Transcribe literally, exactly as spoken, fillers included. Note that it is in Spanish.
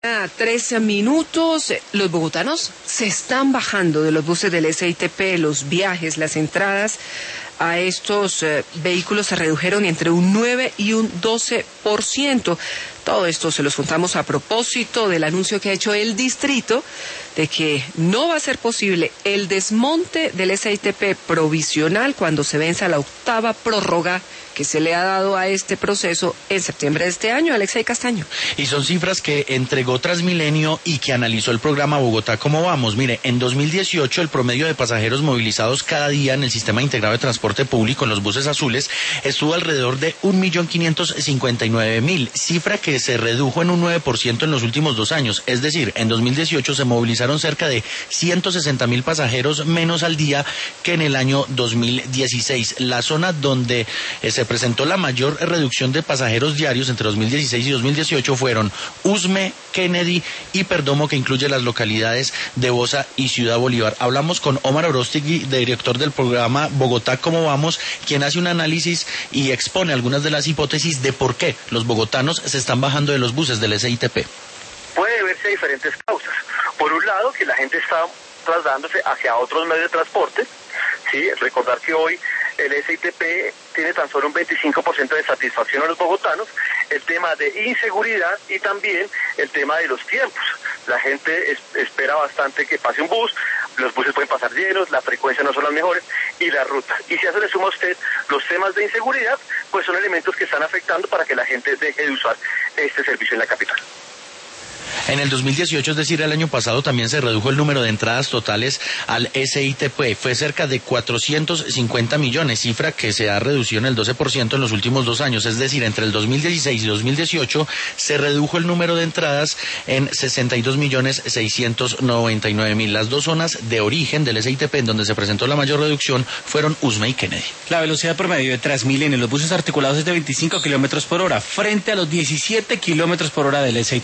A trece minutos, los bogotanos se están bajando de los buses del S I T P, los viajes, las entradas a estos eh, vehículos se redujeron entre un nueve y un doce por ciento. Todo esto se los contamos a propósito del anuncio que ha hecho el distrito de que no va a ser posible el desmonte del S I T P provisional cuando se venza la octava prórroga que se le ha dado a este proceso en septiembre de este año. Alexei Castaño. Y son cifras que entregó Transmilenio y que analizó el programa Bogotá ¿Cómo vamos? Mire, en dos mil dieciocho el promedio de pasajeros movilizados cada día en el sistema integrado de transporte público en los buses azules estuvo alrededor de un millón quinientos cincuenta y nueve mil, cifra que se redujo en un nueve por ciento en los últimos dos años. Es decir, en dos mil dieciocho se movilizaron cerca de ciento sesenta mil pasajeros menos al día que en el año dos mil dieciséis. La zona donde eh, se presentó la mayor reducción de pasajeros diarios entre dos mil dieciséis y dos mil dieciocho fueron Usme, Kennedy y Perdomo, que incluye las localidades de Bosa y Ciudad Bolívar. Hablamos con Omar Orostegui, director del programa Bogotá ¿Cómo vamos?, quien hace un análisis y expone algunas de las hipótesis de por qué los bogotanos se están bajando de los buses del S I T P. Puede verse diferentes causas. Por un lado, que la gente está trasladándose hacia otros medios de transporte. Sí, recordar que hoy el S I T P tiene tan solo un veinticinco por ciento de satisfacción a los bogotanos, el tema de inseguridad y también el tema de los tiempos. La gente es, espera bastante que pase un bus, los buses pueden pasar llenos, la frecuencia no son las mejores y la ruta. Y si a eso le suma usted los temas de inseguridad, pues son elementos que están afectando para que la gente deje de usar este servicio en la capital. En el dos mil dieciocho, es decir, el año pasado, también se redujo el número de entradas totales al S I T P. Fue cerca de cuatrocientos cincuenta millones, cifra que se ha reducido en el doce por ciento en los últimos dos años. Es decir, entre el dos mil dieciséis y dos mil dieciocho se redujo el número de entradas en sesenta y dos millones seiscientos noventa y nueve mil. Las dos zonas de origen del S I T P en donde se presentó la mayor reducción fueron Usme y Kennedy. La velocidad promedio de Transmilenio en los buses articulados es de veinticinco kilómetros por hora, frente a los diecisiete kilómetros por hora del S I T P.